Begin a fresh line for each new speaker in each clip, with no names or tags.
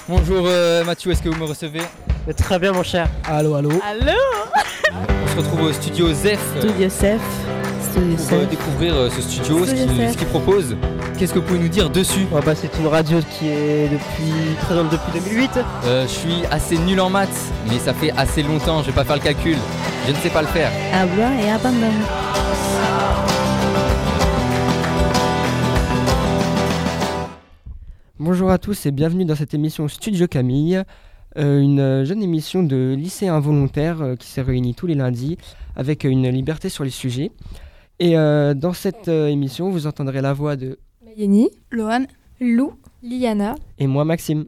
Bonjour Mathieu, est-ce que vous me recevez?
Très bien mon cher.
Allô.
Allô.
On se retrouve au studio ZEF
Studio Zef.
pour découvrir ce studio, ce qu'il propose. Qu'est-ce que vous pouvez nous dire dessus?
C'est une radio qui est présente depuis 2008.
Je suis assez nul en maths, mais ça fait assez longtemps, je vais pas faire le calcul. Je ne sais pas le faire.
Avoir et abandonner.
Bonjour à tous et bienvenue dans cette émission Studio Camille, une jeune émission de lycéens volontaires qui s'est réunie tous les lundis avec une liberté sur les sujets. Et dans cette émission, vous entendrez la voix de
Mayeni, Lohan, Lou, Liana
et moi Maxime.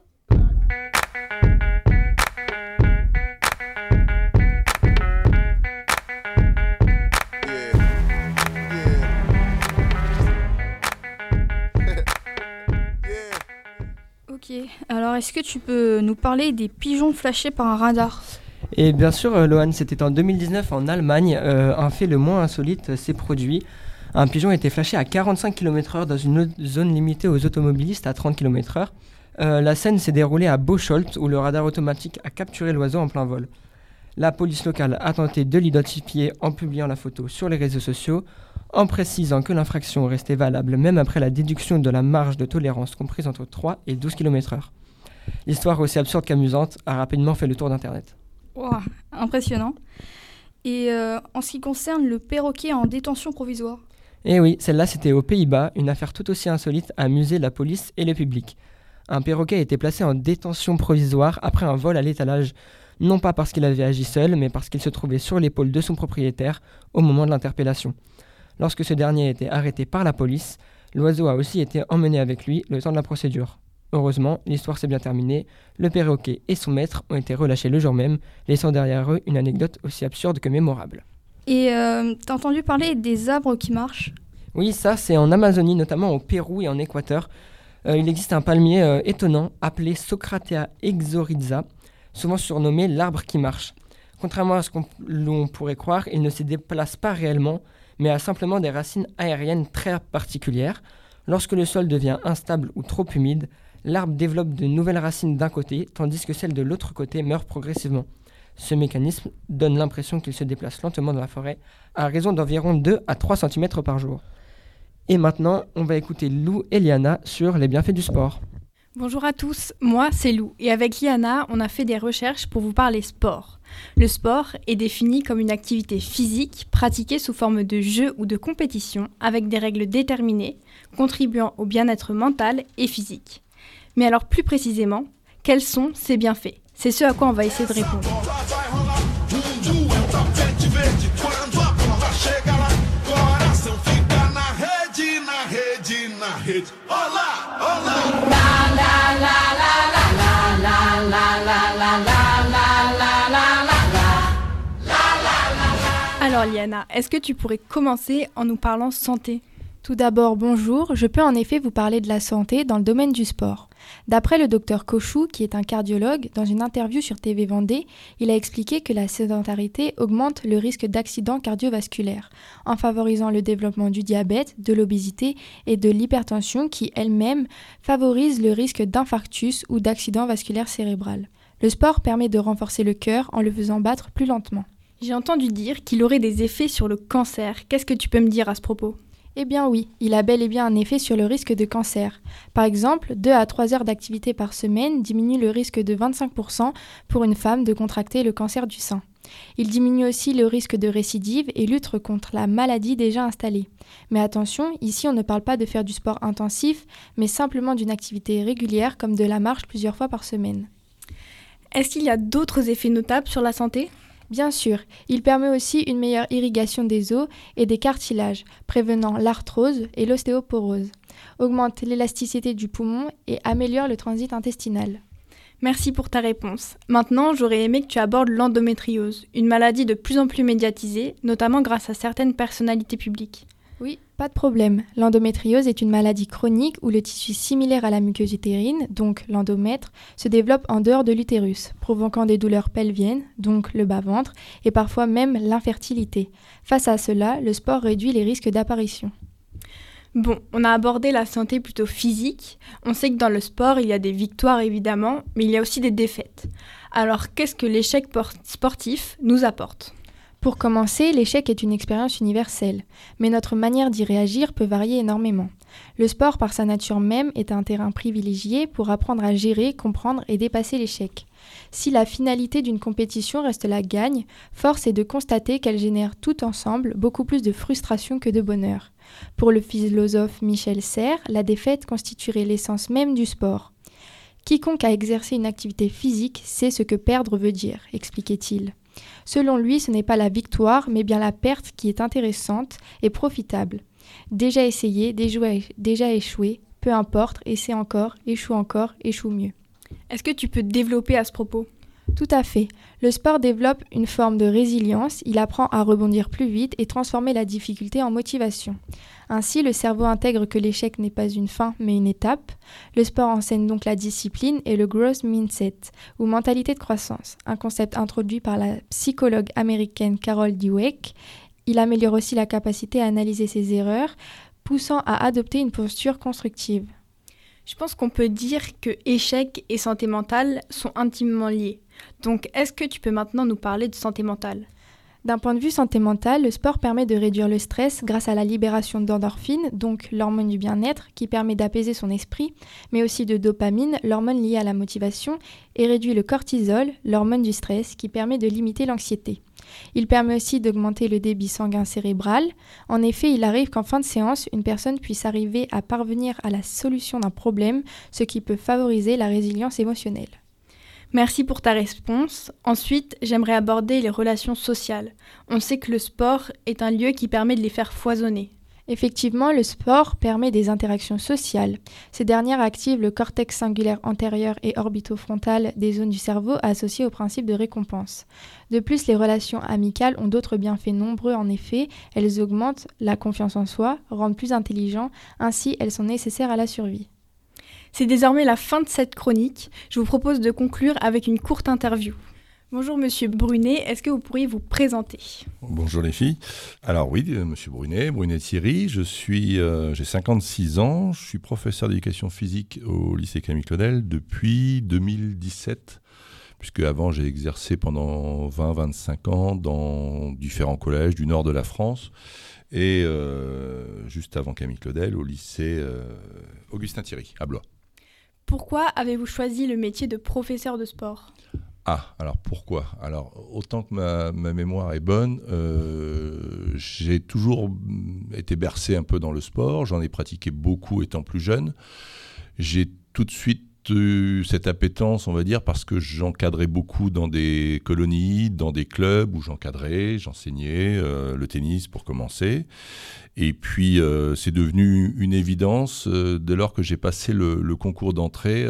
Ok, alors est-ce que tu peux nous parler des pigeons flashés par un radar?
Et bien sûr, Lohan, c'était en 2019 en Allemagne, un fait le moins insolite s'est produit. Un pigeon a été flashé à 45 km/h dans une zone limitée aux automobilistes à 30 km/h. La scène s'est déroulée à Bocholt où le radar automatique a capturé l'oiseau en plein vol. La police locale a tenté de l'identifier en publiant la photo sur les réseaux sociaux, en précisant que l'infraction restait valable même après la déduction de la marge de tolérance comprise entre 3 et 12 km/h. L'histoire aussi absurde qu'amusante a rapidement fait le tour d'Internet.
Wow, impressionnant. Et en ce qui concerne le perroquet en détention provisoire?
Et oui, celle-là c'était aux Pays-Bas, une affaire tout aussi insolite a amusé la police et le public. Un perroquet a été placé en détention provisoire après un vol à l'étalage, non pas parce qu'il avait agi seul, mais parce qu'il se trouvait sur l'épaule de son propriétaire au moment de l'interpellation. Lorsque ce dernier a été arrêté par la police, l'oiseau a aussi été emmené avec lui le temps de la procédure. Heureusement, l'histoire s'est bien terminée, le perroquet et son maître ont été relâchés le jour même, laissant derrière eux une anecdote aussi absurde que mémorable.
Et t'as entendu parler des arbres qui marchent?
Oui, ça c'est en Amazonie, notamment au Pérou et en Équateur. Il existe un palmier étonnant appelé Socratea exoryza, souvent surnommé l'arbre qui marche. Contrairement à ce l'on pourrait croire, il ne se déplace pas réellement, mais a simplement des racines aériennes très particulières. Lorsque le sol devient instable ou trop humide, l'arbre développe de nouvelles racines d'un côté, tandis que celles de l'autre côté meurent progressivement. Ce mécanisme donne l'impression qu'il se déplace lentement dans la forêt, à raison d'environ 2 à 3 cm par jour. Et maintenant, on va écouter Lou et Liana sur les bienfaits du sport.
Bonjour à tous, moi c'est Lou et avec Liana, on a fait des recherches pour vous parler sport. Le sport est défini comme une activité physique pratiquée sous forme de jeu ou de compétition avec des règles déterminées, contribuant au bien-être mental et physique. Mais alors plus précisément, quels sont ces bienfaits? C'est ce à quoi on va essayer de répondre. Alors Liana, est-ce que tu pourrais commencer en nous parlant santé?
Tout d'abord, bonjour, je peux en effet vous parler de la santé dans le domaine du sport. D'après le docteur Cochou, qui est un cardiologue, dans une interview sur TV Vendée, il a expliqué que la sédentarité augmente le risque d'accidents cardiovasculaires, en favorisant le développement du diabète, de l'obésité et de l'hypertension qui, elles-mêmes, favorisent le risque d'infarctus ou d'accident vasculaire cérébral. Le sport permet de renforcer le cœur en le faisant battre plus lentement.
J'ai entendu dire qu'il aurait des effets sur le cancer. Qu'est-ce que tu peux me dire à ce propos?
Eh bien oui, il a bel et bien un effet sur le risque de cancer. Par exemple, 2 à 3 heures d'activité par semaine diminuent le risque de 25% pour une femme de contracter le cancer du sein. Il diminue aussi le risque de récidive et lutte contre la maladie déjà installée. Mais attention, ici on ne parle pas de faire du sport intensif, mais simplement d'une activité régulière comme de la marche plusieurs fois par semaine.
Est-ce qu'il y a d'autres effets notables sur la santé ?
Bien sûr, il permet aussi une meilleure irrigation des os et des cartilages, prévenant l'arthrose et l'ostéoporose, augmente l'élasticité du poumon et améliore le transit intestinal.
Merci pour ta réponse. Maintenant, j'aurais aimé que tu abordes l'endométriose, une maladie de plus en plus médiatisée, notamment grâce à certaines personnalités publiques.
Oui, pas de problème. L'endométriose est une maladie chronique où le tissu similaire à la muqueuse utérine, donc l'endomètre, se développe en dehors de l'utérus, provoquant des douleurs pelviennes, donc le bas-ventre, et parfois même l'infertilité. Face à cela, le sport réduit les risques d'apparition.
Bon, on a abordé la santé plutôt physique. On sait que dans le sport, il y a des victoires évidemment, mais il y a aussi des défaites. Alors, qu'est-ce que l'échec sportif nous apporte ?
Pour commencer, l'échec est une expérience universelle, mais notre manière d'y réagir peut varier énormément. Le sport, par sa nature même, est un terrain privilégié pour apprendre à gérer, comprendre et dépasser l'échec. Si la finalité d'une compétition reste la gagne, force est de constater qu'elle génère tout ensemble beaucoup plus de frustration que de bonheur. Pour le philosophe Michel Serres, la défaite constituerait l'essence même du sport. Quiconque a exercé une activité physique sait ce que perdre veut dire, expliquait-il. Selon lui, ce n'est pas la victoire, mais bien la perte qui est intéressante et profitable. Déjà essayé, déjà échoué, peu importe, essaie encore, échoue mieux.
Est-ce que tu peux développer à ce propos ?
Tout à fait. Le sport développe une forme de résilience, il apprend à rebondir plus vite et transformer la difficulté en motivation. Ainsi, le cerveau intègre que l'échec n'est pas une fin, mais une étape. Le sport enseigne donc la discipline et le growth mindset, ou mentalité de croissance, un concept introduit par la psychologue américaine Carol Dweck. Il améliore aussi la capacité à analyser ses erreurs, poussant à adopter une posture constructive.
Je pense qu'on peut dire que échec et santé mentale sont intimement liés. Donc, est-ce que tu peux maintenant nous parler de santé mentale ?
D'un point de vue santé mentale, le sport permet de réduire le stress grâce à la libération d'endorphine, donc l'hormone du bien-être, qui permet d'apaiser son esprit, mais aussi de dopamine, l'hormone liée à la motivation, et réduit le cortisol, l'hormone du stress, qui permet de limiter l'anxiété. Il permet aussi d'augmenter le débit sanguin cérébral. En effet, il arrive qu'en fin de séance, une personne puisse arriver à parvenir à la solution d'un problème, ce qui peut favoriser la résilience émotionnelle.
Merci pour ta réponse. Ensuite, j'aimerais aborder les relations sociales. On sait que le sport est un lieu qui permet de les faire foisonner.
Effectivement, le sport permet des interactions sociales. Ces dernières activent le cortex singulaire antérieur et orbitofrontal des zones du cerveau associées au principe de récompense. De plus, les relations amicales ont d'autres bienfaits nombreux en effet. Elles augmentent la confiance en soi, rendent plus intelligent, ainsi elles sont nécessaires à la survie.
C'est désormais la fin de cette chronique. Je vous propose de conclure avec une courte interview. Bonjour Monsieur Brunet, est-ce que vous pourriez vous présenter ?
Bonjour les filles. Alors oui, Monsieur Brunet Thierry, j'ai 56 ans, je suis professeur d'éducation physique au lycée Camille Claudel depuis 2017, puisque avant j'ai exercé pendant 20-25 ans dans différents collèges du nord de la France, et juste avant Camille Claudel au lycée Augustin Thierry à Blois.
Pourquoi avez-vous choisi le métier de professeur de sport ?
Alors pourquoi ? Alors autant que ma mémoire est bonne, j'ai toujours été bercé un peu dans le sport, j'en ai pratiqué beaucoup étant plus jeune. J'ai tout de suite eu cette appétence, on va dire, parce que j'encadrais beaucoup dans des colonies, dans des clubs où j'enseignais le tennis pour commencer. Et puis c'est devenu une évidence dès lors que j'ai passé le concours d'entrée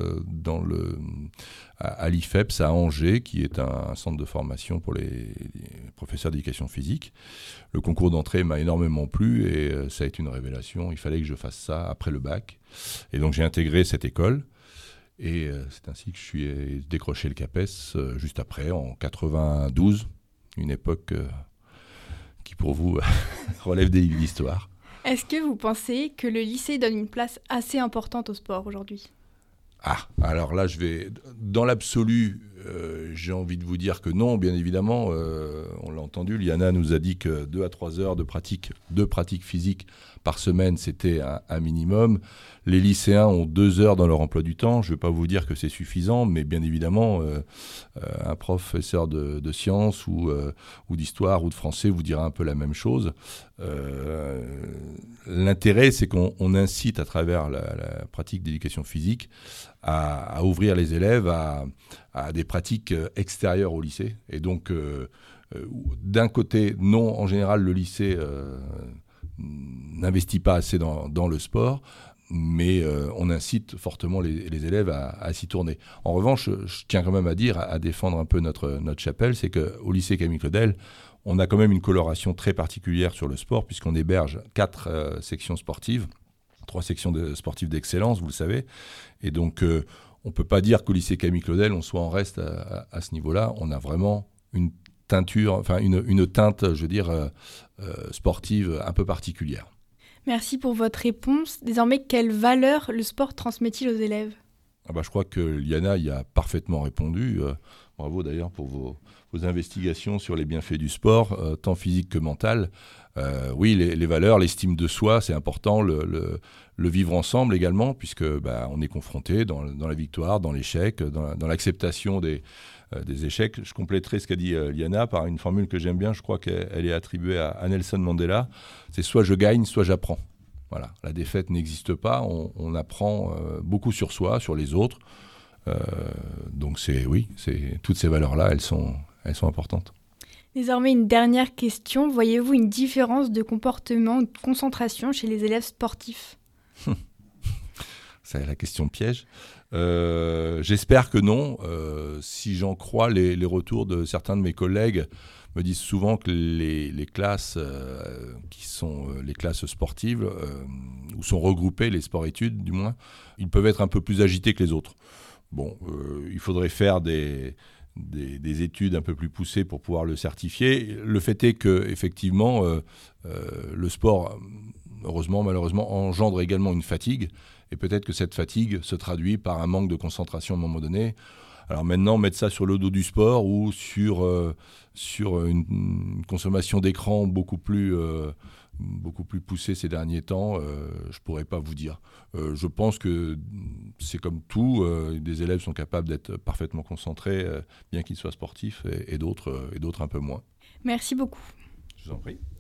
à l'IFEPS à Angers, qui est un centre de formation pour les professeurs d'éducation physique. Le concours d'entrée m'a énormément plu et ça a été une révélation. Il fallait que je fasse ça après le bac. Et donc j'ai intégré cette école. Et c'est ainsi que je suis décroché le CAPES juste après, en 92, une époque qui pour vous relève des livres d'histoire.
Est-ce que vous pensez que le lycée donne une place assez importante au sport aujourd'hui ?
Alors là, dans l'absolu, j'ai envie de vous dire que non, bien évidemment. On l'a entendu, Liana nous a dit que 2 à 3 heures de pratique physique par semaine, c'était un minimum. Les lycéens ont 2 heures dans leur emploi du temps. Je ne vais pas vous dire que c'est suffisant, mais bien évidemment, un professeur de sciences ou d'histoire ou de français vous dira un peu la même chose. L'intérêt, c'est qu'on incite à travers la pratique d'éducation physique à ouvrir les élèves à des pratiques extérieures au lycée. Et donc, d'un côté, non, en général, le lycée n'investit pas assez dans le sport, mais on incite fortement les élèves à s'y tourner. En revanche, je tiens quand même à dire, à défendre un peu notre chapelle, c'est qu'au lycée Camille Claudel, on a quand même une coloration très particulière sur le sport, puisqu'on héberge 4 sections sportives, 3 sections sportives d'excellence, vous le savez. Et donc, on ne peut pas dire qu'au lycée Camille Claudel, on soit en reste à ce niveau-là. On a vraiment une teinte, je veux dire, sportive un peu particulière.
Merci pour votre réponse. Désormais, quelle valeur le sport transmet-il aux élèves ?
Je crois que Liana y a parfaitement répondu. Bravo d'ailleurs pour vos investigations sur les bienfaits du sport, tant physique que mental. Oui, les valeurs, l'estime de soi, c'est important. Le vivre ensemble également, puisque on est confronté dans la victoire, dans l'échec, dans l'acceptation des échecs. Je compléterai ce qu'a dit Liana par une formule que j'aime bien. Je crois qu'elle est attribuée à Nelson Mandela. C'est soit je gagne, soit j'apprends. Voilà, la défaite n'existe pas. On apprend beaucoup sur soi, sur les autres. Donc toutes ces valeurs-là, elles sont importantes.
Désormais, une dernière question. Voyez-vous une différence de comportement ou de concentration chez les élèves sportifs ?
C'est la question piège. J'espère que non. Si j'en crois les retours de certains de mes collègues, me disent souvent que les classes qui sont les classes sportives, où sont regroupés les sports-études du moins, ils peuvent être un peu plus agités que les autres. Il faudrait faire des études un peu plus poussées pour pouvoir le certifier. Le fait est qu'effectivement, le sport, heureusement, malheureusement, engendre également une fatigue. Et peut-être que cette fatigue se traduit par un manque de concentration à un moment donné. Alors maintenant, mettre ça sur le dos du sport ou sur une consommation d'écran beaucoup plus poussée ces derniers temps, je ne pourrais pas vous dire. Je pense que c'est comme tout, des élèves sont capables d'être parfaitement concentrés, bien qu'ils soient sportifs, et d'autres un peu moins.
Merci beaucoup.
Je vous en prie.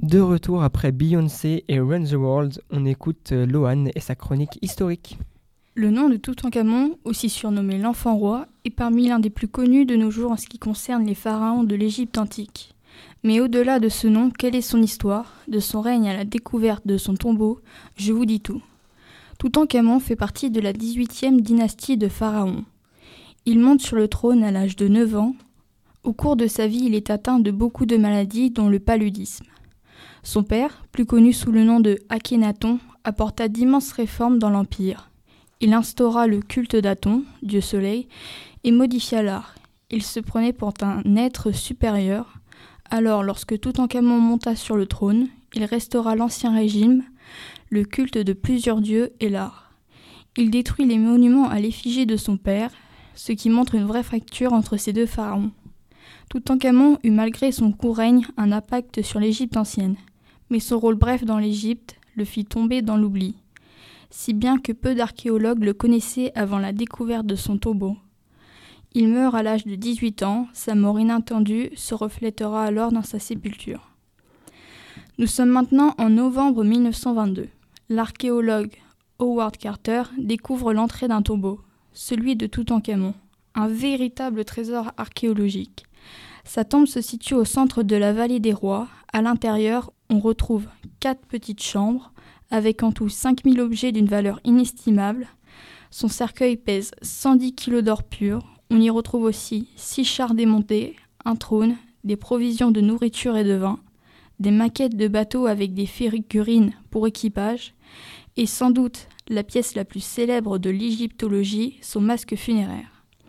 De retour après Beyoncé et Run the World, on écoute Lohan et sa chronique historique.
Le nom de Toutankhamon, aussi surnommé l'enfant roi, est parmi l'un des plus connus de nos jours en ce qui concerne les pharaons de l'Égypte antique. Mais au-delà de ce nom, quelle est son histoire, de son règne à la découverte de son tombeau, je vous dis tout. Toutankhamon fait partie de la 18e dynastie de pharaons. Il monte sur le trône à l'âge de 9 ans. Au cours de sa vie, il est atteint de beaucoup de maladies, dont le paludisme. Son père, plus connu sous le nom de Akhénaton, apporta d'immenses réformes dans l'Empire. Il instaura le culte d'Aton, dieu soleil, et modifia l'art. Il se prenait pour un être supérieur. Alors, lorsque Toutankhamon monta sur le trône, il restaura l'ancien régime, le culte de plusieurs dieux et l'art. Il détruit les monuments à l'effigie de son père, ce qui montre une vraie fracture entre ces deux pharaons. Toutankhamon eut malgré son court règne un impact sur l'Égypte ancienne, mais son rôle bref dans l'Égypte le fit tomber dans l'oubli, si bien que peu d'archéologues le connaissaient avant la découverte de son tombeau. Il meurt à l'âge de 18 ans, sa mort inattendue se reflètera alors dans sa sépulture. Nous sommes maintenant en novembre 1922. L'archéologue Howard Carter découvre l'entrée d'un tombeau, celui de Toutankhamon, un véritable trésor archéologique. Sa tombe se situe au centre de la vallée des rois. À l'intérieur, on retrouve 4 petites chambres, avec en tout 5000 objets d'une valeur inestimable. Son cercueil pèse 110 kg d'or pur. On y retrouve aussi 6 chars démontés, un trône, des provisions de nourriture et de vin, des maquettes de bateaux avec des figurines pour équipage, et sans doute la pièce la plus célèbre de l'égyptologie, son masque funéraire.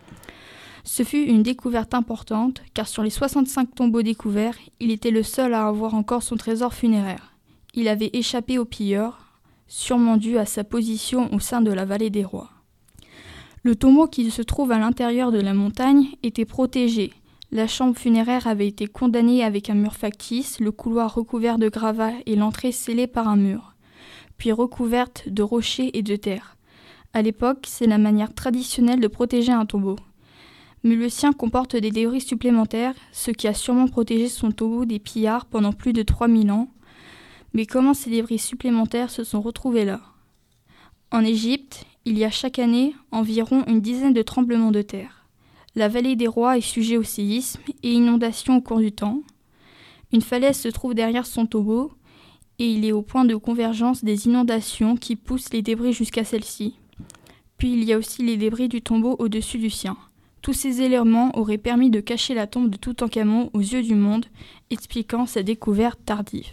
Ce fut une découverte importante, car sur les 65 tombeaux découverts, il était le seul à avoir encore son trésor funéraire. Il avait échappé aux pilleurs, sûrement dû à sa position au sein de la vallée des rois. Le tombeau qui se trouve à l'intérieur de la montagne était protégé. La chambre funéraire avait été condamnée avec un mur factice, le couloir recouvert de gravats et l'entrée scellée par un mur, puis recouverte de rochers et de terre. À l'époque, c'est la manière traditionnelle de protéger un tombeau. Mais le sien comporte des débris supplémentaires, ce qui a sûrement protégé son tombeau des pillards pendant plus de 3000 ans. Mais comment ces débris supplémentaires se sont retrouvés là ? En Égypte, il y a chaque année environ une dizaine de tremblements de terre. La vallée des rois est sujet au séisme et inondations au cours du temps. Une falaise se trouve derrière son tombeau et il est au point de convergence des inondations qui poussent les débris jusqu'à celle-ci. Puis il y a aussi les débris du tombeau au-dessus du sien. Tous ces éléments auraient permis de cacher la tombe de Toutankhamon aux yeux du monde, expliquant sa découverte tardive.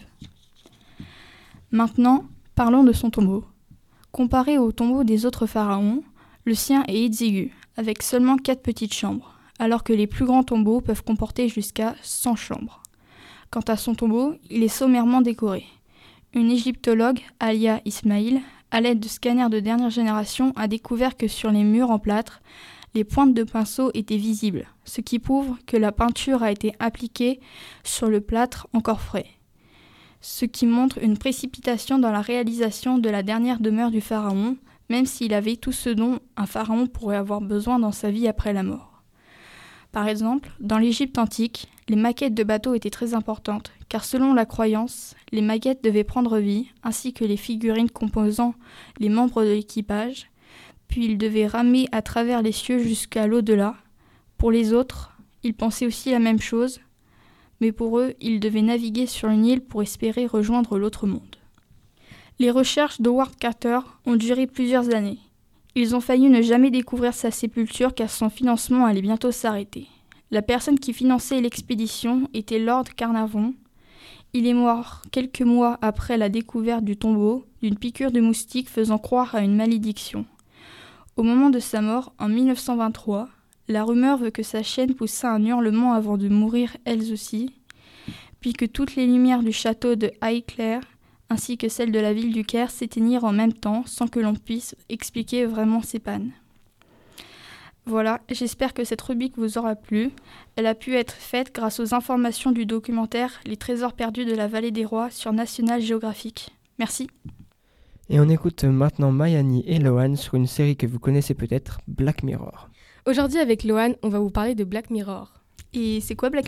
Maintenant, parlons de son tombeau. Comparé au tombeau des autres pharaons, le sien est exigu, avec seulement 4 petites chambres, alors que les plus grands tombeaux peuvent comporter jusqu'à 100 chambres. Quant à son tombeau, il est sommairement décoré. Une égyptologue, Alia Ismail, à l'aide de scanners de dernière génération, a découvert que sur les murs en plâtre, les pointes de pinceau étaient visibles, ce qui prouve que la peinture a été appliquée sur le plâtre encore frais, ce qui montre une précipitation dans la réalisation de la dernière demeure du pharaon, même s'il avait tout ce dont un pharaon pourrait avoir besoin dans sa vie après la mort. Par exemple, dans l'Égypte antique, les maquettes de bateaux étaient très importantes, car selon la croyance, les maquettes devaient prendre vie, ainsi que les figurines composant les membres de l'équipage, puis ils devaient ramer à travers les cieux jusqu'à l'au-delà. Pour les autres, ils pensaient aussi la même chose, mais pour eux, ils devaient naviguer sur une île pour espérer rejoindre l'autre monde. Les recherches d'Howard Carter ont duré plusieurs années. Ils ont failli ne jamais découvrir sa sépulture car son financement allait bientôt s'arrêter. La personne qui finançait l'expédition était Lord Carnarvon. Il est mort quelques mois après la découverte du tombeau d'une piqûre de moustique faisant croire à une malédiction. Au moment de sa mort, en 1923, la rumeur veut que sa chienne poussa un hurlement avant de mourir elles aussi, puis que toutes les lumières du château de Highclere ainsi que celles de la ville du Caire s'éteignirent en même temps sans que l'on puisse expliquer vraiment ces pannes. Voilà, j'espère que cette rubrique vous aura plu. Elle a pu être faite grâce aux informations du documentaire Les trésors perdus de la vallée des rois sur National Geographic. Merci.
Et on écoute maintenant Mayani et Lohan sur une série que vous connaissez peut-être, Black Mirror.
Aujourd'hui avec Lohan, on va vous parler de Black Mirror.
Et c'est quoi Black Mirror ?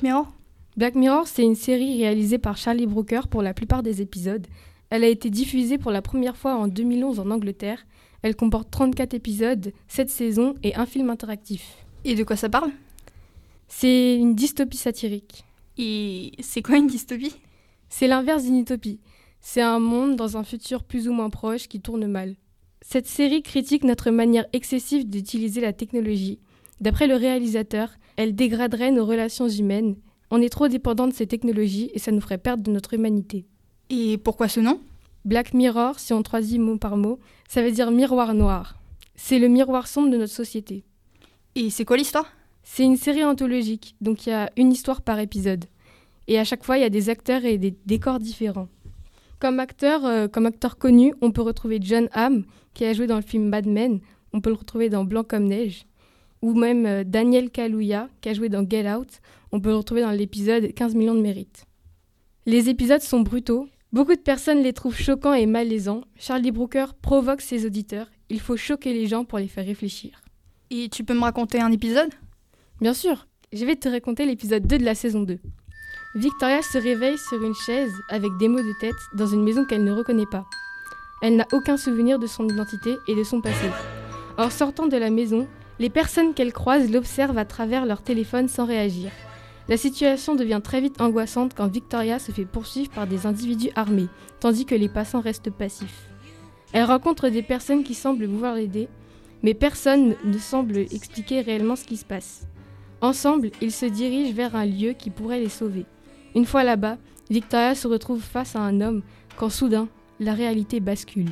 Black Mirror, c'est une série réalisée par Charlie Brooker pour la plupart des épisodes. Elle a été diffusée pour la première fois en 2011 en Angleterre. Elle comporte 34 épisodes, 7 saisons et un film interactif.
Et de quoi ça parle ?
C'est une dystopie satirique.
Et c'est quoi une dystopie ?
C'est l'inverse d'une utopie. C'est un monde dans un futur plus ou moins proche qui tourne mal. Cette série critique notre manière excessive d'utiliser la technologie. D'après le réalisateur, elle dégraderait nos relations humaines. On est trop dépendant de ces technologies et ça nous ferait perdre de notre humanité.
Et pourquoi ce nom ?
Black Mirror, si on traduit mot par mot, ça veut dire miroir noir. C'est le miroir sombre de notre société.
Et c'est quoi l'histoire ?
C'est une série anthologique, donc il y a une histoire par épisode. Et à chaque fois, il y a des acteurs et des décors différents. Comme acteur connu, on peut retrouver John Hamm, qui a joué dans le film Mad Men. On peut le retrouver dans Blanc comme neige. Ou même Daniel Kaluuya, qui a joué dans Get Out. On peut le retrouver dans l'épisode 15 millions de mérites. Les épisodes sont brutaux. Beaucoup de personnes les trouvent choquants et malaisants. Charlie Brooker provoque ses auditeurs. Il faut choquer les gens pour les faire réfléchir.
Et tu peux me raconter un épisode ?
Bien sûr, je vais te raconter l'épisode 2 de la saison 2. Victoria se réveille sur une chaise avec des maux de tête dans une maison qu'elle ne reconnaît pas. Elle n'a aucun souvenir de son identité et de son passé. En sortant de la maison, les personnes qu'elle croise l'observent à travers leur téléphone sans réagir. La situation devient très vite angoissante quand Victoria se fait poursuivre par des individus armés, tandis que les passants restent passifs. Elle rencontre des personnes qui semblent vouloir l'aider, mais personne ne semble expliquer réellement ce qui se passe. Ensemble, ils se dirigent vers un lieu qui pourrait les sauver. Une fois là-bas, Victoria se retrouve face à un homme quand soudain, la réalité bascule.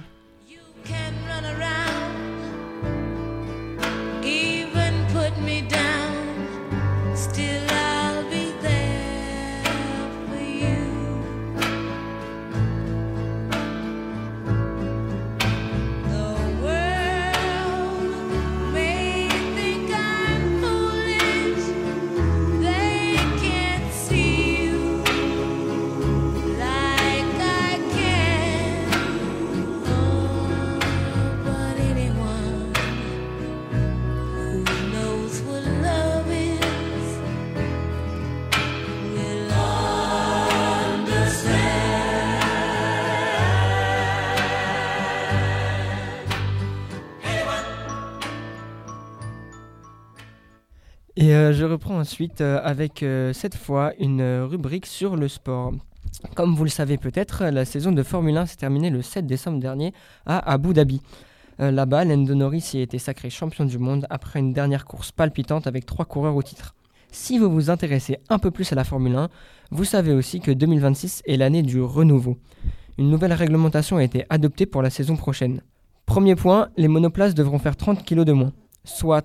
Et je reprends ensuite avec cette fois une rubrique sur le sport. Comme vous le savez peut-être, la saison de Formule 1 s'est terminée le 7 décembre dernier à Abu Dhabi. Là-bas, Lando Norris y a été sacré champion du monde après une dernière course palpitante avec 3 coureurs au titre. Si vous vous intéressez un peu plus à la Formule 1, vous savez aussi que 2026 est l'année du renouveau. Une nouvelle réglementation a été adoptée pour la saison prochaine. Premier point, les monoplaces devront faire 30 kg de moins, soit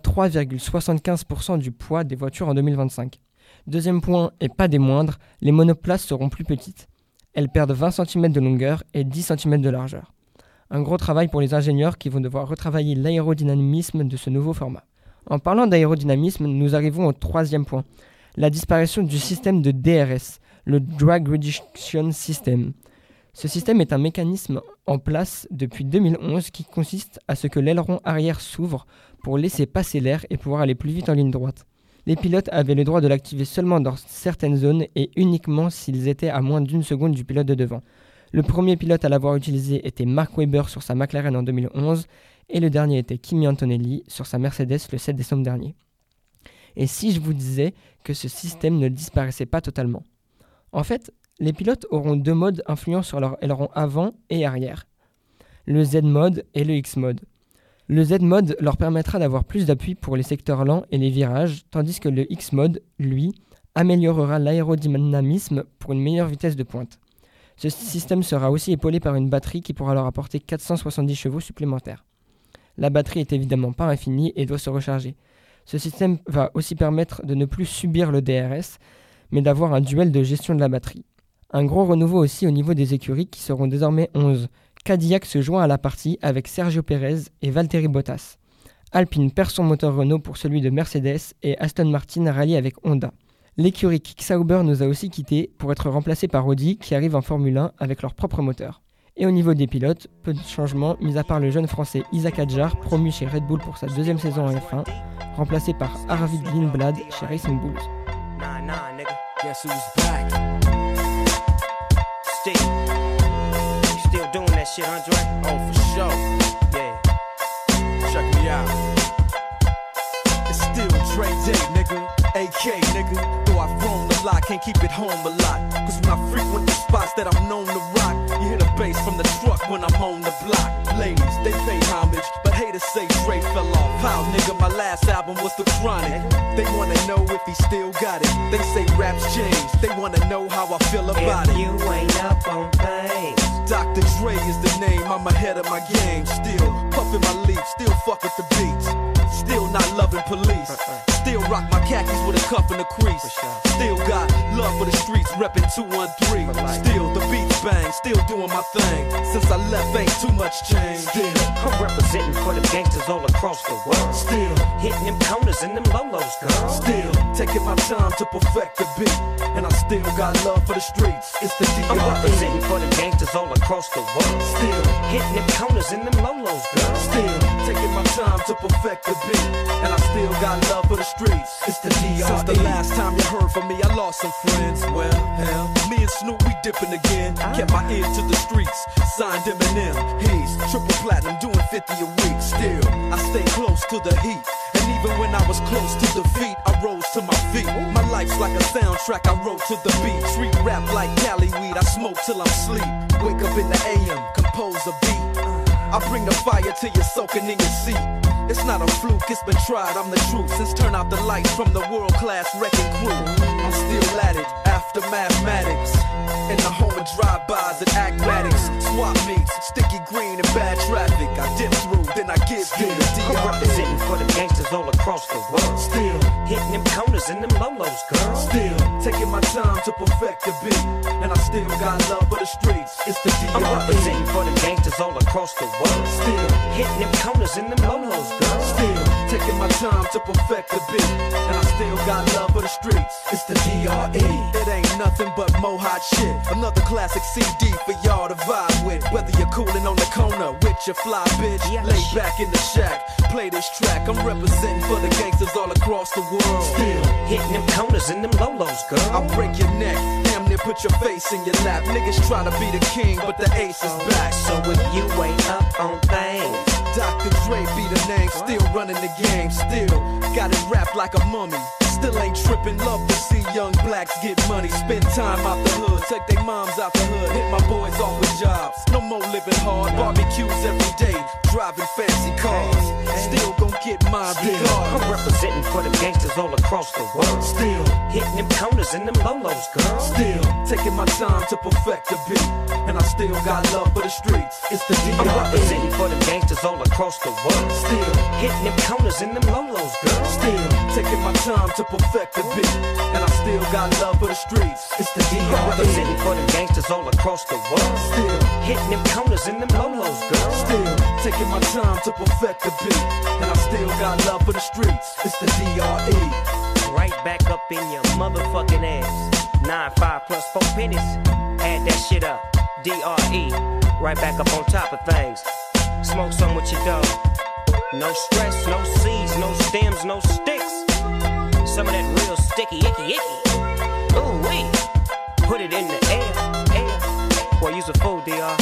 3,75% du poids des voitures en 2025. Deuxième point, et pas des moindres, les monoplaces seront plus petites. Elles perdent 20 cm de longueur et 10 cm de largeur. Un gros travail pour les ingénieurs qui vont devoir retravailler l'aérodynamisme de ce nouveau format. En parlant d'aérodynamisme, nous arrivons au troisième point, la disparition du système de DRS, le Drag Reduction System. Ce système est un mécanisme en place depuis 2011 qui consiste à ce que l'aileron arrière s'ouvre pour laisser passer l'air et pouvoir aller plus vite en ligne droite. Les pilotes avaient le droit de l'activer seulement dans certaines zones et uniquement s'ils étaient à moins d'une seconde du pilote de devant. Le premier pilote à l'avoir utilisé était Mark Webber sur sa McLaren en 2011 et le dernier était Kimi Antonelli sur sa Mercedes le 7 décembre dernier. Et si je vous disais que ce système ne disparaissait pas totalement ? En fait, les pilotes auront 2 modes influant sur leur aileron avant et arrière, le Z-mode et le X-mode. Le Z-mode leur permettra d'avoir plus d'appui pour les secteurs lents et les virages, tandis que le X-mode, lui, améliorera l'aérodynamisme pour une meilleure vitesse de pointe. Ce système sera aussi épaulé par une batterie qui pourra leur apporter 470 chevaux supplémentaires. La batterie est évidemment pas infinie et doit se recharger. Ce système va aussi permettre de ne plus subir le DRS, mais d'avoir un duel de gestion de la batterie. Un gros renouveau aussi au niveau des écuries qui seront désormais 11. Cadillac se joint à la partie avec Sergio Pérez et Valtteri Bottas. Alpine perd son moteur Renault pour celui de Mercedes et Aston Martin rallie avec Honda. L'écurie Kick-Sauber nous a aussi quittés pour être remplacée par Audi qui arrive en Formule 1 avec leur propre moteur. Et au niveau des pilotes, peu de changements mis à part le jeune français Isaac Hadjar promu chez Red Bull pour sa 2e saison en F1, remplacé par Arvid Lindblad chez Racing Bulls.
Guess who's back? Steve. You still doing that shit, Andre? Oh, for sure. Yeah. Check me out. It's still Dre Day, nigga. AK, nigga. Though I've roamed a lot, can't keep it home a lot. Cause when I frequent the spots that I'm known to rock, you hear the bass from the truck when I'm on the block. Ladies, they pay homage, but haters say Dre fell off. How, nigga, my last album was The Chronic. They wanna know if he still got it. They say raps change, they wanna know how I feel about it.
You ain't up on things.
Dr. Dre is the name, I'm ahead of my game. Still puffin' my leaf, still fuck with the beats. Still not loving police. Still rock my khakis with a cuff and a crease. Still got love for the streets, reppin' 213. Still the beats bang, still doing my thing. Since I left, ain't too much change.
Still, I'm representing for the gangsters all across the world.
Still
hitting them corners and them lolos, girl.
Still taking my time to perfect the beat, and I still got love for the streets. It's the D.R.E.
I'm representing for the gangsters all across the world.
Still
hitting them corners and them lolos, girl.
Still taking my time to perfect the beat, and I still got love for the streets. It's the D.R.E. Since the last time you heard from me, I lost some friends. Well, hell, me and Snoop, we dipping again. Kept my ear to the streets, signed Eminem. He's triple platinum, doing 50 a week. Still, I stay close to the heat. And even when I was close to defeat, I rose to my feet. My life's like a soundtrack, I wrote to the beat. Street rap like Cali weed, I smoke till I'm sleep. Wake up in the AM, compose a beat. I bring the fire till you're soaking in your seat. It's not a fluke, it's been tried, I'm the truth. Since turn out the lights from the world-class wrecking crew, I'm still at it, after mathematics. In the home of drive-bys and acmatics. Swap meets, sticky green and bad traffic. I dip through, then I give you the D.R.E.
I'm representing for the gangsters all across the world.
Still
hitting them corners and them lolos, girl.
Still taking my time to perfect the beat, and I still got love for the streets. It's the D.R.E.
I'm representing for the gangsters all across the world.
Still
hitting them corners and them lolos, girl.
Still taking my time to perfect the beat, and I still got love for the streets. It's the D.R.E. It ain't nothing but mo hot shit. Another classic CD for y'all to vibe with. Whether you're coolin' on the corner with your fly bitch, lay back in the shack, play this track. I'm representing for the gangsters all across the world.
Still hitting them corners and them lolos, girl.
I'll break your neck, damn near put your face in your lap. Niggas try to be the king, but the ace is back.
So if you ain't up on things,
Dr. Dre be the name, still running the game. Still got it wrapped like a mummy. Still ain't trippin', love to see young blacks get money. Spend time out the hood, take their moms out the hood. Hit my boys off with jobs, no more living hard. Barbecues every day, driving fancy cars. Still gon' get my regard.
I'm representing for the gangsters all across the world.
Still
hitting them corners and them lolos, girl.
Still taking my time to perfect the beat, and I still got love for the streets. It's the D.R.E.
I'm representing for the gangsters all across the world.
Still
hitting them corners and them lolos, girl.
Still taking my time to perfect the beat, and I still got love for the streets. It's the D.R.E.
I'm representing for the gangsters all across the world.
Still
hitting them corners and them lolos, girl.
Still taking my time to perfect the beat, and I still got love for the streets. It's the D.R.E.
Right back up in your motherfucking ass. 9-5 plus 4 pennies. Add that shit up. D.R.E. Right back up on top of things. Smoke some with your dog. No stress, no seeds, no stems, no sticks. Some of that real sticky, icky. Ooh wee. Put it in the air. Boy, you's a fool, DR.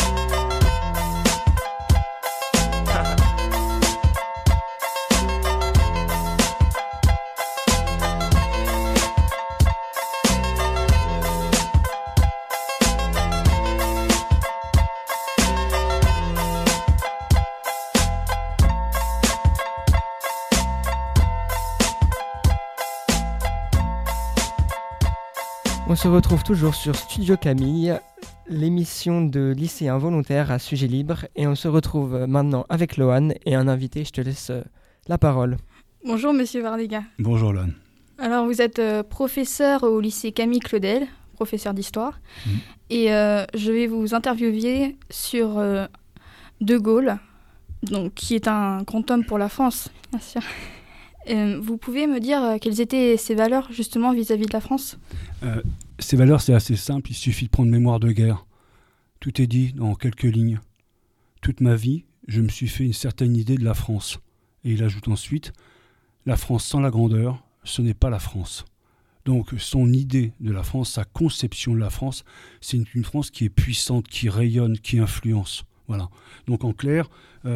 On se retrouve toujours sur Studio Camille, l'émission de lycéens volontaires à sujet libre, et on se retrouve maintenant avec Lohan et un invité. Je te laisse la parole.
Bonjour Monsieur Vardiga.
Bonjour Lohan.
Alors vous êtes professeur au lycée Camille Claudel, professeur d'histoire, et je vais vous interviewer sur De Gaulle, donc, qui est un grand homme pour la France, bien sûr. Vous pouvez me dire quelles étaient ses valeurs justement vis-à-vis de la France ?
Ces valeurs, c'est assez simple, il suffit de prendre Mémoire de guerre. Tout est dit dans quelques lignes. Toute ma vie, je me suis fait une certaine idée de la France. Et il ajoute ensuite, la France sans la grandeur, ce n'est pas la France. Donc son idée de la France, sa conception de la France, c'est une France qui est puissante, qui rayonne, qui influence. Voilà. Donc en clair,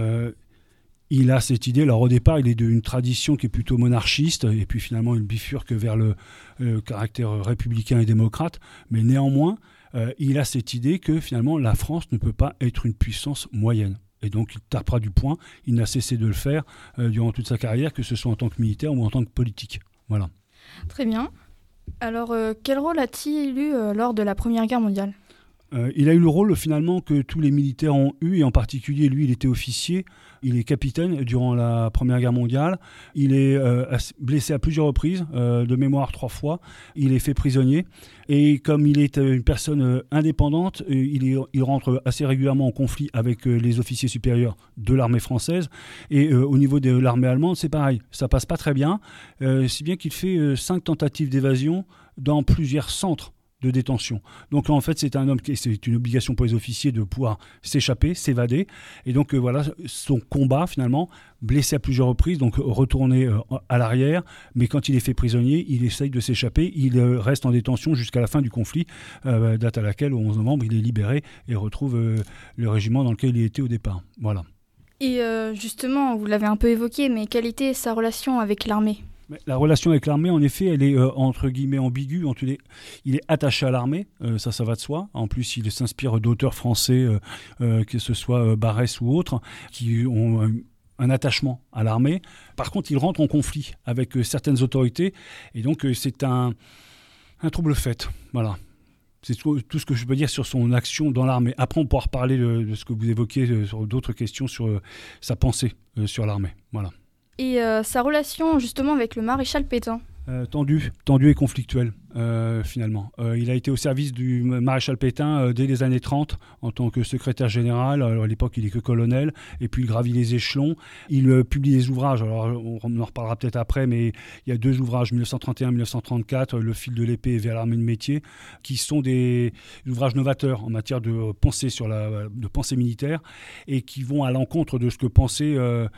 il a cette idée. Alors au départ, il est d'une tradition qui est plutôt monarchiste, et puis finalement il bifurque vers le caractère républicain et démocrate. Mais néanmoins, il a cette idée que finalement la France ne peut pas être une puissance moyenne. Et donc il tapera du poing. Il n'a cessé de le faire durant toute sa carrière, que ce soit en tant que militaire ou en tant que politique. Voilà.
Très bien. Alors, quel rôle a-t-il eu lors de la Première Guerre mondiale ?
Il a eu le rôle finalement que tous les militaires ont eu, et en particulier lui, il était officier, il est capitaine durant la Première Guerre mondiale, il est blessé à plusieurs reprises, de mémoire 3 fois, il est fait prisonnier, et comme il est une personne indépendante, il rentre assez régulièrement en conflit avec les officiers supérieurs de l'armée française, et au niveau de l'armée allemande, c'est pareil, ça passe pas très bien, si bien qu'il fait 5 tentatives d'évasion dans plusieurs centres de détention. Donc en fait, c'est une obligation pour les officiers de pouvoir s'échapper, s'évader. Et donc voilà, son combat finalement, blessé à plusieurs reprises, donc retourné à l'arrière, mais quand il est fait prisonnier, il essaye de s'échapper, il reste en détention jusqu'à la fin du conflit, date à laquelle, au 11 novembre, il est libéré et retrouve le régiment dans lequel il était au départ. Voilà.
Et justement, vous l'avez un peu évoqué, mais quelle était sa relation avec l'armée ?
La relation avec l'armée, en effet, elle est entre guillemets ambiguë. Il est attaché à l'armée, ça va de soi. En plus, il s'inspire d'auteurs français, que ce soit Barrès ou autres, qui ont un attachement à l'armée. Par contre, il rentre en conflit avec certaines autorités, et donc c'est un trouble fait. Voilà. C'est tout ce que je peux dire sur son action dans l'armée. Après, on pourra reparler de ce que vous évoquiez sur d'autres questions sur sa pensée sur l'armée. Voilà.
Et sa relation justement avec le maréchal Pétain ?
Tendu et conflictuel, finalement. Il a été au service du maréchal Pétain dès les années 30 en tant que secrétaire général. Alors, à l'époque, il est que colonel, et puis il gravit les échelons. Il publie des ouvrages, alors on en reparlera peut-être après, mais il y a 2 ouvrages, 1931-1934, Le fil de l'épée vers l'armée de métier, qui sont des ouvrages novateurs en matière de pensée, de pensée militaire, et qui vont à l'encontre de ce que pensait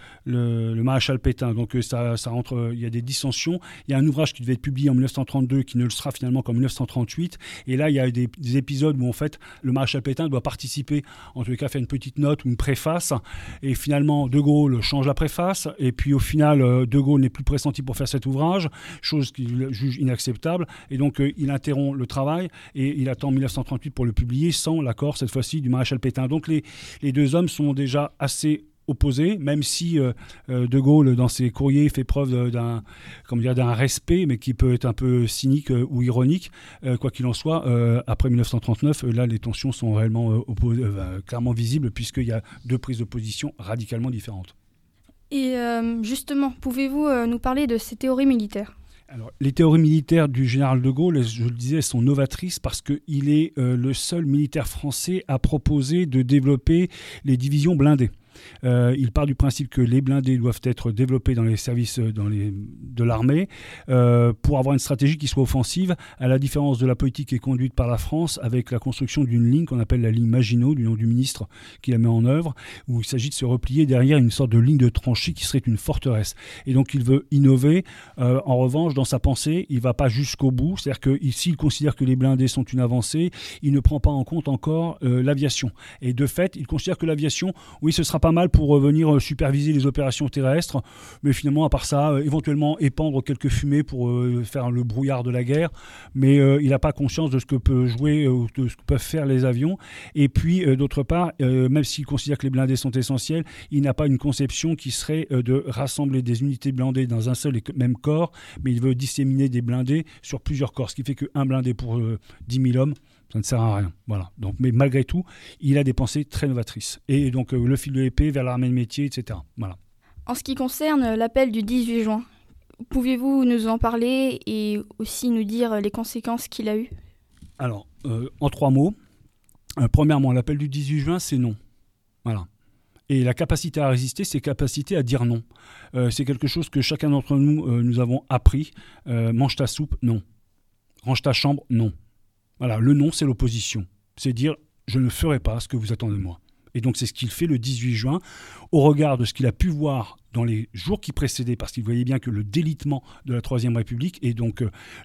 le maréchal Pétain. Donc ça rentre, il y a des dissensions. Il y a un ouvrage qui devait être publié en 1932 qui ne le sera finalement qu'en 1938, et là il y a des épisodes où en fait le maréchal Pétain doit participer, en tout cas faire une petite note ou une préface, et finalement De Gaulle change la préface, et puis au final De Gaulle n'est plus pressenti pour faire cet ouvrage, chose qu'il juge inacceptable, et donc il interrompt le travail et il attend 1938 pour le publier sans l'accord cette fois-ci du maréchal Pétain. Donc les 2 hommes sont déjà assez opposés, même si De Gaulle, dans ses courriers, fait preuve d'un respect, mais qui peut être un peu cynique ou ironique. Quoi qu'il en soit, après 1939, là, les tensions sont réellement clairement visibles, puisqu'il y a 2 prises de position radicalement différentes.
Et justement, pouvez-vous nous parler de ces théories militaires ?
Alors, les théories militaires du général de Gaulle, je le disais, sont novatrices parce qu'il est le seul militaire français à proposer de développer les divisions blindées. Il part du principe que les blindés doivent être développés dans les services de l'armée pour avoir une stratégie qui soit offensive, à la différence de la politique qui est conduite par la France avec la construction d'une ligne qu'on appelle la ligne Maginot, du nom du ministre qui la met en œuvre, où il s'agit de se replier derrière une sorte de ligne de tranchée qui serait une forteresse. Et donc il veut innover. En revanche, dans sa pensée, il ne va pas jusqu'au bout. C'est-à-dire qu'ici, il considère que les blindés sont une avancée. Il ne prend pas en compte encore l'aviation. Et de fait, il considère que l'aviation, oui, ce sera pas mal pour venir superviser les opérations terrestres, mais finalement, à part ça, éventuellement épandre quelques fumées pour faire le brouillard de la guerre, mais il n'a pas conscience de ce que peut jouer ou de ce que peuvent faire les avions. Et puis, d'autre part, même s'il considère que les blindés sont essentiels, il n'a pas une conception qui serait de rassembler des unités blindées dans un seul et même corps, mais il veut disséminer des blindés sur plusieurs corps, ce qui fait qu'un blindé pour 10 000 hommes, ça ne sert à rien. Voilà. Donc, mais malgré tout, il a des pensées très novatrices. Et donc, le fil de l'épée vers l'armée de métier, etc. Voilà.
En ce qui concerne l'appel du 18 juin, pouvez-vous nous en parler et aussi nous dire les conséquences qu'il a eues ?
Alors, en 3 mots. Premièrement, l'appel du 18 juin, c'est non. Voilà. Et la capacité à résister, c'est capacité à dire non. C'est quelque chose que chacun d'entre nous, nous avons appris. Mange ta soupe, non. Range ta chambre, non. Voilà, le non, c'est l'opposition. C'est dire, je ne ferai pas ce que vous attendez de moi. Et donc c'est ce qu'il fait le 18 juin, au regard de ce qu'il a pu voir dans les jours qui précédaient, parce qu'il voyait bien que le délitement de la Troisième République et donc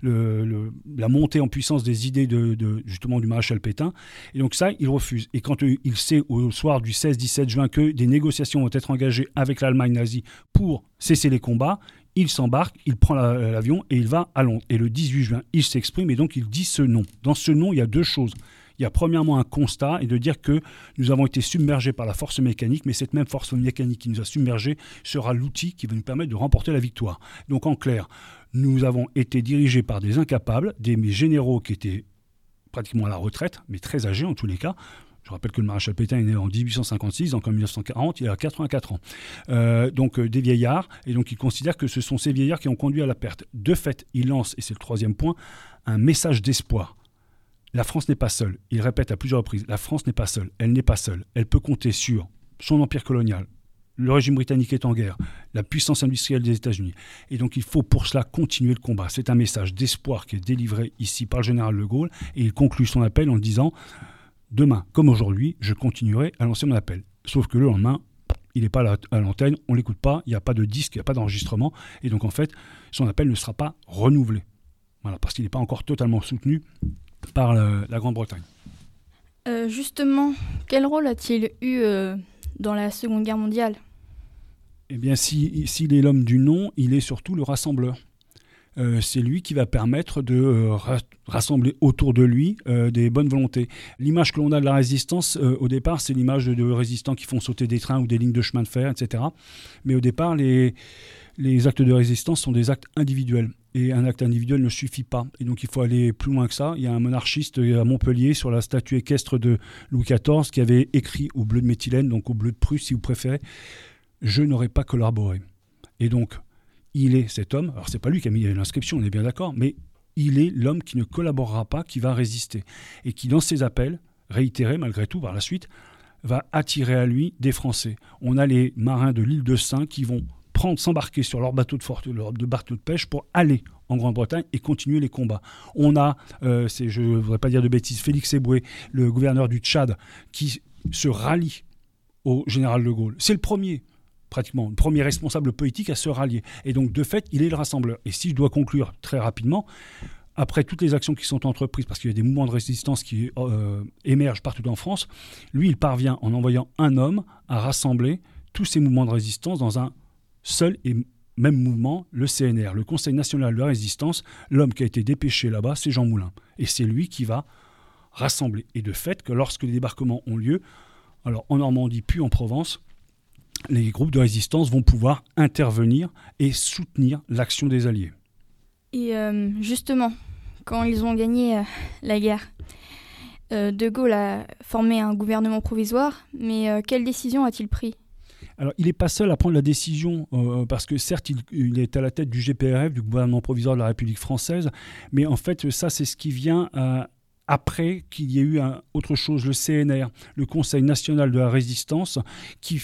la montée en puissance des idées justement du maréchal Pétain, et donc ça, il refuse. Et quand il sait au soir du 16-17 juin que des négociations vont être engagées avec l'Allemagne nazie pour cesser les combats, il s'embarque, il prend l'avion et il va à Londres. Et le 18 juin, il s'exprime et donc il dit ce nom. Dans ce nom, il y a deux choses. Il y a premièrement un constat et de dire que nous avons été submergés par la force mécanique, mais cette même force mécanique qui nous a submergés sera l'outil qui va nous permettre de remporter la victoire. Donc en clair, nous avons été dirigés par des incapables, des généraux qui étaient pratiquement à la retraite, mais très âgés en tous les cas. Je rappelle que le maréchal Pétain est né en 1856, donc en 1940, il a 84 ans. Donc des vieillards, et donc il considère que ce sont ces vieillards qui ont conduit à la perte. De fait, il lance, et c'est le troisième point, un message d'espoir. La France n'est pas seule. Il répète à plusieurs reprises, la France n'est pas seule. Elle n'est pas seule. Elle peut compter sur son empire colonial. Le régime britannique est en guerre. La puissance industrielle des États-Unis. Et donc il faut pour cela continuer le combat. C'est un message d'espoir qui est délivré ici par le général de Gaulle. Et il conclut son appel en disant « Demain, comme aujourd'hui, je continuerai à lancer mon appel. » Sauf que le lendemain, il n'est pas à l'antenne, on ne l'écoute pas, il n'y a pas de disque, il n'y a pas d'enregistrement. Et donc en fait, son appel ne sera pas renouvelé. Voilà, parce qu'il n'est pas encore totalement soutenu par la Grande-Bretagne.
Justement, quel rôle a-t-il eu dans la Seconde Guerre mondiale ?
Eh bien, s'il est l'homme du nom, il est surtout le rassembleur. C'est lui qui va permettre de rassembler autour de lui des bonnes volontés. L'image que l'on a de la résistance, au départ, c'est l'image de résistants qui font sauter des trains ou des lignes de chemin de fer, etc. Mais au départ, les actes de résistance sont des actes individuels. Et un acte individuel ne suffit pas. Et donc il faut aller plus loin que ça. Il y a un monarchiste à Montpellier, sur la statue équestre de Louis XIV, qui avait écrit au bleu de méthylène, donc au bleu de Prusse si vous préférez, « Je n'aurais pas collaboré ». Et donc, il est cet homme, alors c'est pas lui qui a mis l'inscription, on est bien d'accord, mais il est l'homme qui ne collaborera pas, qui va résister. Et qui, dans ses appels, réitérés malgré tout par la suite, va attirer à lui des Français. On a les marins de l'île de Sein qui vont s'embarquer sur leur bateau de bateau de pêche pour aller en Grande-Bretagne et continuer les combats. On a, je ne voudrais pas dire de bêtises, Félix Eboué, le gouverneur du Tchad, qui se rallie au général de Gaulle. C'est le premier responsable politique à se rallier. Et donc, de fait, il est le rassembleur. Et si je dois conclure très rapidement, après toutes les actions qui sont entreprises, parce qu'il y a des mouvements de résistance qui émergent partout en France, lui, il parvient, en envoyant un homme, à rassembler tous ces mouvements de résistance dans un seul et même mouvement, le CNR, le Conseil national de la résistance. L'homme qui a été dépêché là-bas, c'est Jean Moulin. Et c'est lui qui va rassembler. Et de fait, que lorsque les débarquements ont lieu, alors en Normandie puis en Provence, les groupes de résistance vont pouvoir intervenir et soutenir l'action des Alliés.
Et justement, quand ils ont gagné la guerre, De Gaulle a formé un gouvernement provisoire, mais quelle décision a-t-il pris ?
Alors, il n'est pas seul à prendre la décision, parce que certes, il est à la tête du GPRF, du gouvernement provisoire de la République française, mais en fait, ça, c'est ce qui vient après qu'il y ait eu autre chose, le CNR, le Conseil national de la résistance, qui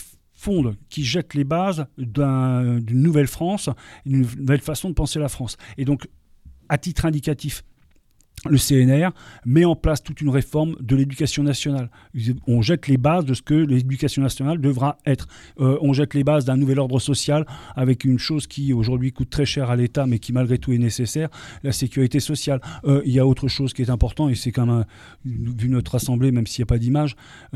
jette les bases d'une nouvelle France, une nouvelle façon de penser la France. Et donc, à titre indicatif, le CNR met en place toute une réforme de l'éducation nationale. On jette les bases de ce que l'éducation nationale devra être. On jette les bases d'un nouvel ordre social avec une chose qui aujourd'hui coûte très cher à l'État mais qui malgré tout est nécessaire, la sécurité sociale. Il y a autre chose qui est important et c'est quand même, vu notre assemblée, même s'il n'y a pas d'image,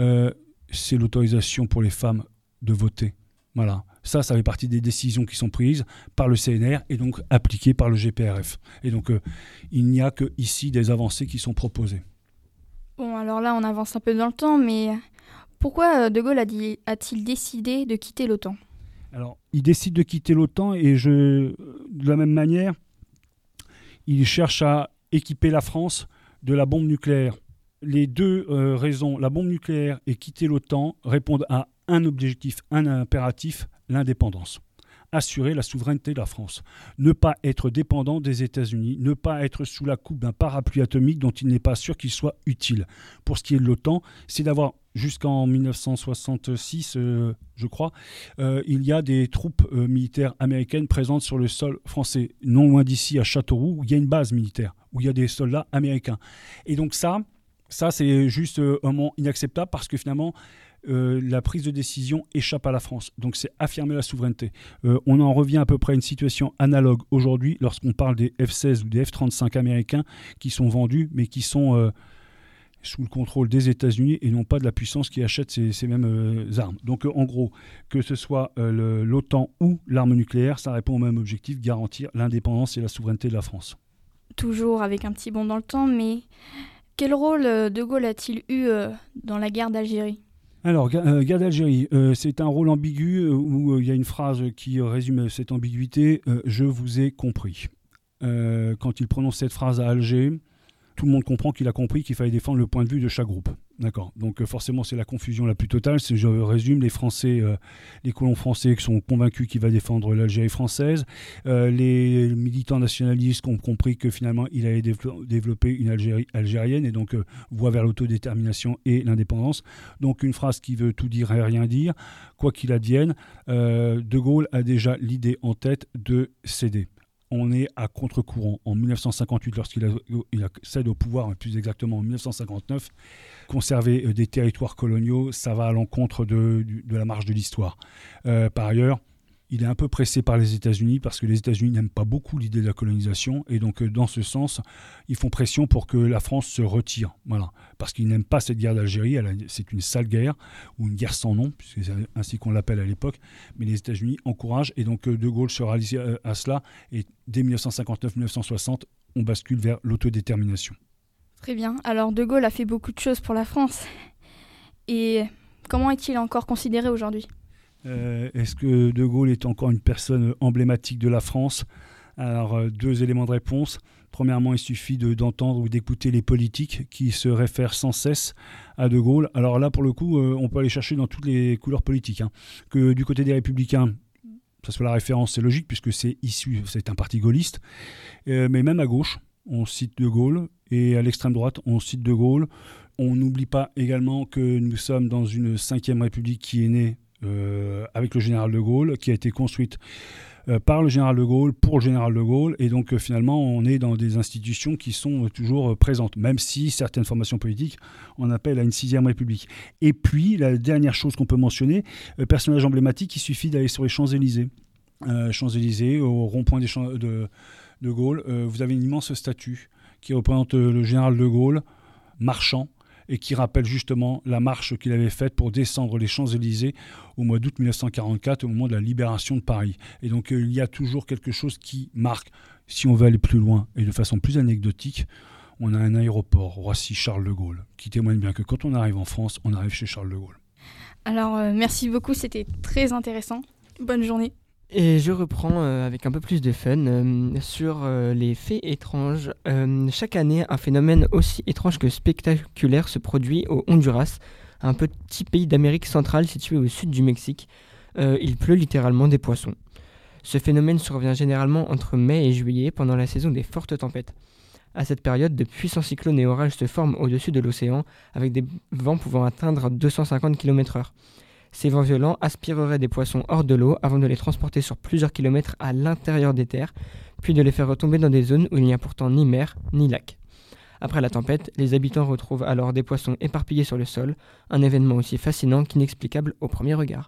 c'est l'autorisation pour les femmes de voter. Voilà. Ça fait partie des décisions qui sont prises par le CNR et donc appliquées par le GPRF. Et donc, il n'y a que ici des avancées qui sont proposées.
Bon, alors là, on avance un peu dans le temps, mais pourquoi De Gaulle a-t-il décidé de quitter l'OTAN ?
Alors, il décide de quitter l'OTAN et de la même manière, il cherche à équiper la France de la bombe nucléaire. Les deux raisons, la bombe nucléaire et quitter l'OTAN, répondent à un objectif, un impératif, l'indépendance. Assurer la souveraineté de la France. Ne pas être dépendant des États-Unis, ne pas être sous la coupe d'un parapluie atomique dont il n'est pas sûr qu'il soit utile. Pour ce qui est de l'OTAN, c'est d'avoir, jusqu'en 1966, je crois, il y a des troupes militaires américaines présentes sur le sol français, non loin d'ici, à Châteauroux, où il y a une base militaire, où il y a des soldats américains. Et donc ça c'est juste un moment inacceptable parce que finalement, la prise de décision échappe à la France. Donc c'est affirmer la souveraineté. On en revient à peu près à une situation analogue aujourd'hui lorsqu'on parle des F-16 ou des F-35 américains qui sont vendus, mais qui sont sous le contrôle des États-Unis et non pas de la puissance qui achète ces mêmes armes. Donc en gros, que ce soit l'OTAN ou l'arme nucléaire, ça répond au même objectif, garantir l'indépendance et la souveraineté de la France.
Toujours avec un petit bond dans le temps, mais quel rôle De Gaulle a-t-il eu dans la guerre d'Algérie ?
Alors, guerre d'Algérie, c'est un rôle ambigu où il y a une phrase qui résume cette ambiguïté, je vous ai compris. Quand il prononce cette phrase à Alger, tout le monde comprend qu'il a compris qu'il fallait défendre le point de vue de chaque groupe. D'accord. Donc forcément, c'est la confusion la plus totale. Je résume, les Français, les colons français qui sont convaincus qu'il va défendre l'Algérie française. Les militants nationalistes qui ont compris que finalement, il allait développer une Algérie algérienne et donc voie vers l'autodétermination et l'indépendance. Donc une phrase qui veut tout dire et rien dire. Quoi qu'il advienne, De Gaulle a déjà l'idée en tête de céder. On est à contre-courant. En 1958, lorsqu'il accède au pouvoir, mais plus exactement en 1959, conserver des territoires coloniaux, ça va à l'encontre de la marche de l'histoire. Par ailleurs, il est un peu pressé par les États-Unis parce que les États-Unis n'aiment pas beaucoup l'idée de la colonisation et donc dans ce sens, ils font pression pour que la France se retire. Voilà. Parce qu'ils n'aiment pas cette guerre d'Algérie, c'est une sale guerre ou une guerre sans nom, puisque c'est ainsi qu'on l'appelle à l'époque, mais les États-Unis encouragent et donc De Gaulle se rallie à cela et dès 1959-1960, on bascule vers l'autodétermination.
Très bien. Alors De Gaulle a fait beaucoup de choses pour la France. Et comment est-il encore considéré aujourd'hui ?
Est-ce que De Gaulle est encore une personne emblématique de la France ? Alors, deux éléments de réponse. Premièrement, il suffit d'entendre ou d'écouter les politiques qui se réfèrent sans cesse à De Gaulle. Alors là, pour le coup, on peut aller chercher dans toutes les couleurs politiques. Que du côté des Républicains, ça soit la référence, c'est logique puisque c'est un parti gaulliste. Mais même à gauche, on cite De Gaulle. Et à l'extrême droite, on cite De Gaulle. On n'oublie pas également que nous sommes dans une 5e République qui est née avec le général de Gaulle, qui a été construite par le général de Gaulle, pour le général de Gaulle, et donc finalement on est dans des institutions qui sont toujours présentes, même si certaines formations politiques en appellent à une 6e République. Et puis la dernière chose qu'on peut mentionner, personnage emblématique, il suffit d'aller sur les Champs-Élysées. Champs-Élysées, au rond-point de Gaulle, vous avez une immense statue qui représente le général de Gaulle marchant, et qui rappelle justement la marche qu'il avait faite pour descendre les Champs-Élysées au mois d'août 1944, au moment de la libération de Paris. Et donc il y a toujours quelque chose qui marque. Si on veut aller plus loin et de façon plus anecdotique, on a un aéroport, Roissy-Charles de Gaulle, qui témoigne bien que quand on arrive en France, on arrive chez Charles de Gaulle.
Alors merci beaucoup, c'était très intéressant. Bonne journée.
Et je reprends avec un peu plus de fun sur les faits étranges. Chaque année, un phénomène aussi étrange que spectaculaire se produit au Honduras, un petit pays d'Amérique centrale situé au sud du Mexique. Il pleut littéralement des poissons. Ce phénomène survient généralement entre mai et juillet pendant la saison des fortes tempêtes. À cette période, de puissants cyclones et orages se forment au-dessus de l'océan avec des vents pouvant atteindre 250 km/h. Ces vents violents aspireraient des poissons hors de l'eau avant de les transporter sur plusieurs kilomètres à l'intérieur des terres, puis de les faire retomber dans des zones où il n'y a pourtant ni mer ni lac. Après la tempête, les habitants retrouvent alors des poissons éparpillés sur le sol, un événement aussi fascinant qu'inexplicable au premier regard.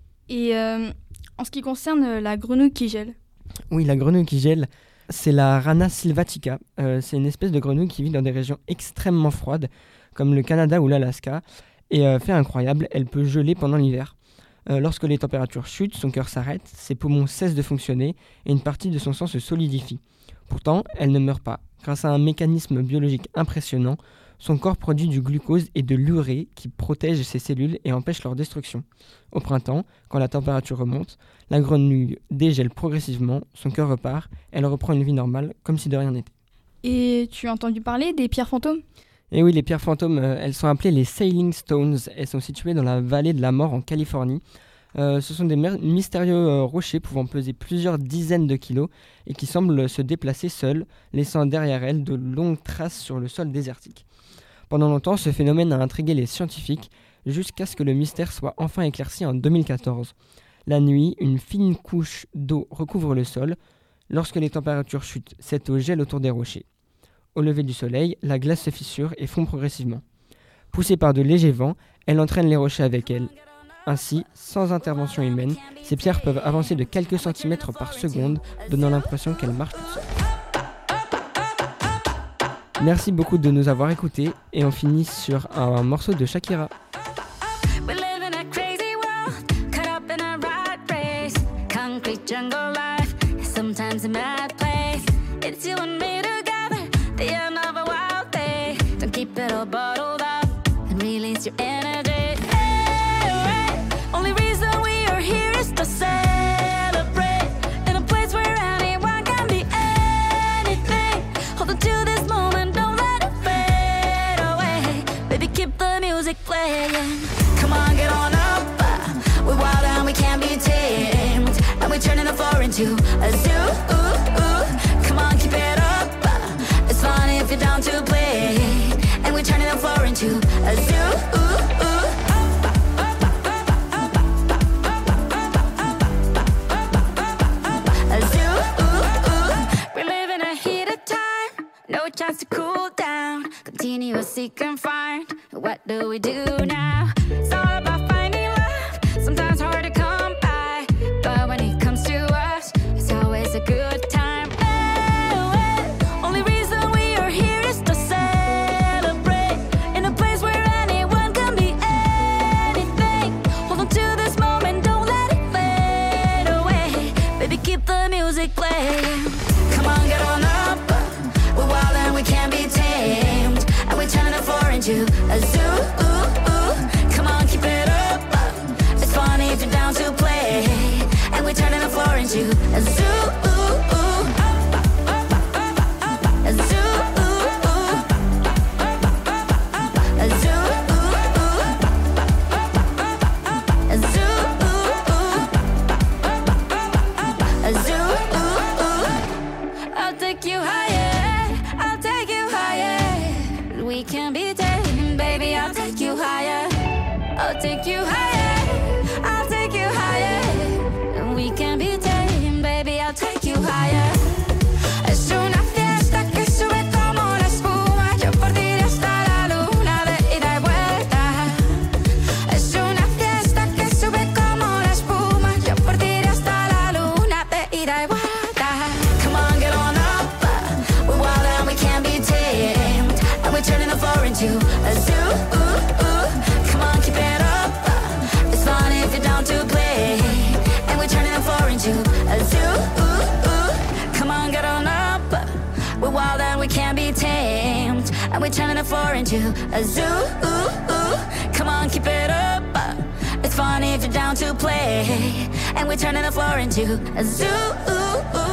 Et en ce qui concerne la grenouille qui gèle ?
Oui, la grenouille qui gèle, c'est la Rana sylvatica. C'est une espèce de grenouille qui vit dans des régions extrêmement froides, comme le Canada ou l'Alaska. Et fait incroyable, elle peut geler pendant l'hiver. Lorsque les températures chutent, son cœur s'arrête, ses poumons cessent de fonctionner et une partie de son sang se solidifie. Pourtant, elle ne meurt pas. Grâce à un mécanisme biologique impressionnant, son corps produit du glucose et de l'urée qui protègent ses cellules et empêchent leur destruction. Au printemps, quand la température remonte, la grenouille dégèle progressivement, son cœur repart, elle reprend une vie normale comme si de rien n'était.
Et tu as entendu parler des pierres fantômes ?
Et oui, les pierres fantômes, elles sont appelées les Sailing Stones. Elles sont situées dans la vallée de la mort en Californie. Ce sont des mystérieux rochers pouvant peser plusieurs dizaines de kilos et qui semblent se déplacer seuls, laissant derrière elles de longues traces sur le sol désertique. Pendant longtemps, ce phénomène a intrigué les scientifiques jusqu'à ce que le mystère soit enfin éclairci en 2014. La nuit, une fine couche d'eau recouvre le sol. Lorsque les températures chutent, cette eau gèle autour des rochers. Au lever du soleil, la glace se fissure et fond progressivement. Poussée par de légers vents, Elle entraîne les rochers avec elle. Ainsi, sans intervention humaine, ces pierres peuvent avancer de quelques centimètres par seconde, donnant l'impression qu'elles marchent toutes seules. Merci beaucoup de nous avoir écoutés et on finit sur un morceau de Shakira.
We live in a crazy world, caught up in a rat race. Concrete jungle life, sometimes a mad place. It's you and me together, the end of a wild day. Don't keep it all bottled up and release your energy. Hey, only reason we are here is to celebrate. In a place where anyone can be anything. Hold on to this moment, don't let it fade away. Baby, keep the music playing. Come on, get on up. We're wild and we can't be tamed. And we're turning the floor into a zoo. Come on, keep it up. It's fun if you're down to play. And we're turning the floor into a zoo. A zoo. We're living a heated time. No chance to cool down. Continuously confined. What do we do now? It's all about finding love. Sometimes hard to come by. But when it comes to us, it's always a good time. Only reason we are here is to celebrate. In a place where anyone can be anything. Hold on to this moment, don't let it fade away. Baby, keep the music playing. Come on, get on up. We're wild and we can't be tamed. And we're turning the floor into a zoo. Come on, keep it up. It's funny if you're down to play. And we're turning the floor into a zoo. A zoo. A zoo. A zoo. A zoo. I'll take you higher. I'll take you higher. We can be tamed, baby. I'll take you higher. I'll take you higher. I'll take you higher. We can be tamed, baby. I'll take you higher. Es una fiesta que sube como la espuma. Yo por ti hasta la luna de ida y vuelta. Es una fiesta que sube como la espuma. Yo por ti hasta la luna de ida y vuelta. Come on, get on up. We're wild and we can't be tamed. And we're turning the floor into a zoo. Come on, keep it up. It's fun if you're down to play. And we're turning the floor into a zoo. Come on, get on up. We're wild and we can't be tamed. And we're turning the floor into a zoo. Come on, keep it up. It's fun if you're down to play. And we're turning the floor into a zoo.